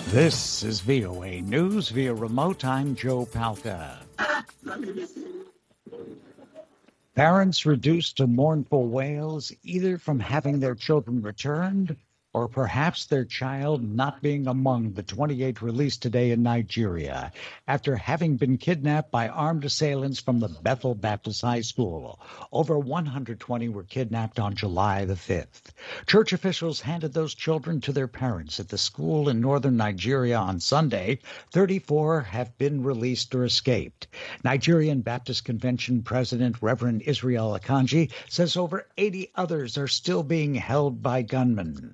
This is VOA News via remote. I'm Joe Palca. Parents reduced to mournful wails either from having their children returned or perhaps their child not being among the 28 released today in Nigeria after having been kidnapped by armed assailants from the Bethel Baptist High School. Over 120 were kidnapped on July the 5th. Church officials handed those children to their parents at the school in northern Nigeria on Sunday. 34 have been released or escaped. Nigerian Baptist Convention President Reverend Israel Akanji says over 80 others are still being held by gunmen.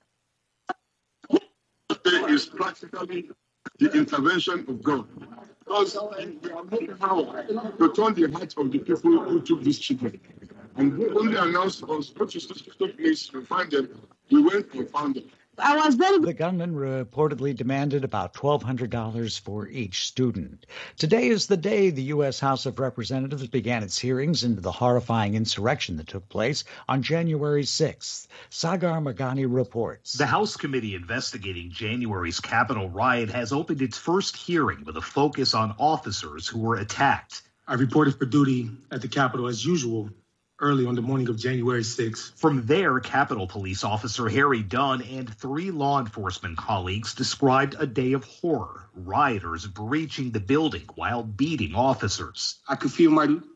Is practically the intervention of God. Because we have no power to turn the hearts of the people who took these children. And when they announced to us, what is took place to find them, we went and found them. The gunman reportedly demanded about $1,200 for each student. Today is the day the U.S. House of Representatives began its hearings into the horrifying insurrection that took place on January 6th. Sagar Magani reports. The House committee investigating January's Capitol riot has opened its first hearing with a focus on officers who were attacked. I reported for duty at the Capitol as usual early on the morning of January 6th. From there, Capitol Police Officer Harry Dunn and 3 law enforcement colleagues described a day of horror, rioters breaching the building while beating officers. I could feel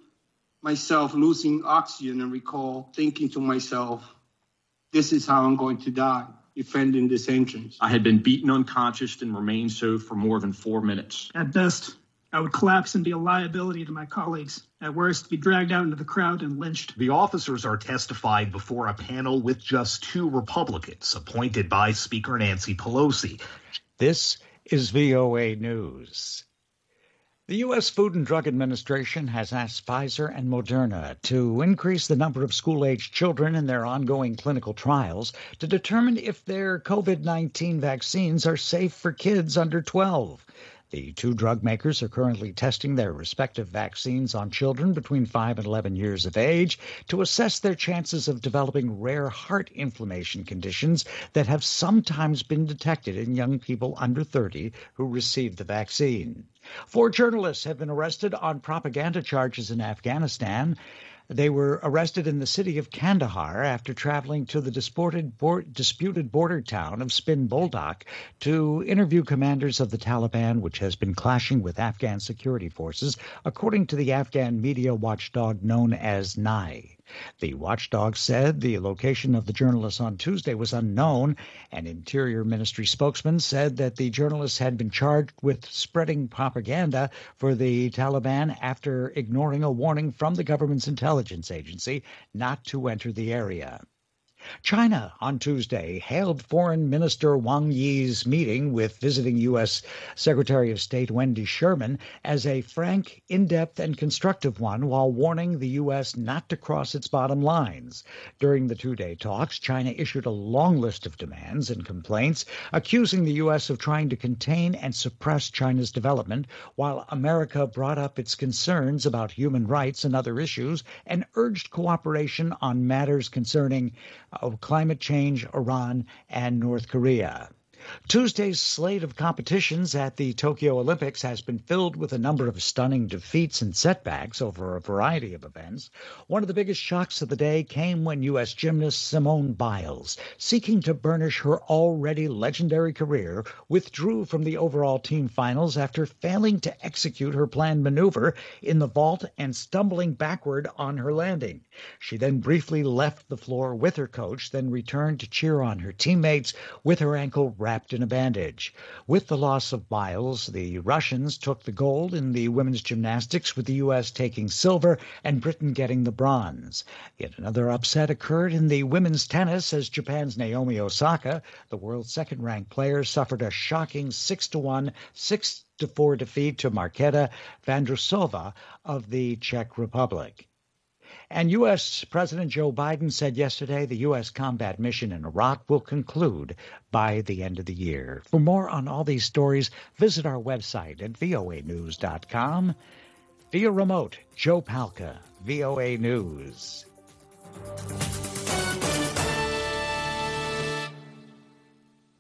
myself losing oxygen and recall thinking to myself, this is how I'm going to die, defending this entrance. I had been beaten unconscious and remained so for more than 4 minutes. At best, I would collapse and be a liability to my colleagues. At worst, be dragged out into the crowd and lynched. The officers are testifying before a panel with just 2 Republicans appointed by Speaker Nancy Pelosi. This is VOA News. The U.S. Food and Drug Administration has asked Pfizer and Moderna to increase the number of school-aged children in their ongoing clinical trials to determine if their COVID-19 vaccines are safe for kids under 12. The 2 drug makers are currently testing their respective vaccines on children between 5 and 11 years of age to assess their chances of developing rare heart inflammation conditions that have sometimes been detected in young people under 30 who received the vaccine. 4 journalists have been arrested on propaganda charges in Afghanistan. They were arrested in the city of Kandahar after traveling to the disputed border town of Spin Boldak to interview commanders of the Taliban, which has been clashing with Afghan security forces, according to the Afghan media watchdog known as NAI. The watchdog said the location of the journalists on Tuesday was unknown. An Interior Ministry spokesman said that the journalists had been charged with spreading propaganda for the Taliban after ignoring a warning from the government's intelligence agency not to enter the area. China on Tuesday hailed Foreign Minister Wang Yi's meeting with visiting U.S. Secretary of State Wendy Sherman as a frank, in-depth, and constructive one while warning the U.S. not to cross its bottom lines. During the 2-day talks, China issued a long list of demands and complaints, accusing the U.S. of trying to contain and suppress China's development, while America brought up its concerns about human rights and other issues and urged cooperation on matters concerning of climate change, Iran, and North Korea. Tuesday's slate of competitions at the Tokyo Olympics has been filled with a number of stunning defeats and setbacks over a variety of events. One of the biggest shocks of the day came when U.S. gymnast Simone Biles, seeking to burnish her already legendary career, withdrew from the overall team finals after failing to execute her planned maneuver in the vault and stumbling backward on her landing. She then briefly left the floor with her coach, then returned to cheer on her teammates with her ankle wrapped in a bandage. With the loss of Biles, the Russians took the gold in the women's gymnastics, with the U.S. taking silver and Britain getting the bronze. Yet another upset occurred in the women's tennis as Japan's Naomi Osaka, the world's second-ranked player, suffered a shocking 6-1, 6-4 defeat to Marketa Vandrousova of the Czech Republic. And U.S. President Joe Biden said yesterday the U.S. combat mission in Iraq will conclude by the end of the year. For more on all these stories, visit our website at voanews.com. Via remote, Joe Palca, VOA News.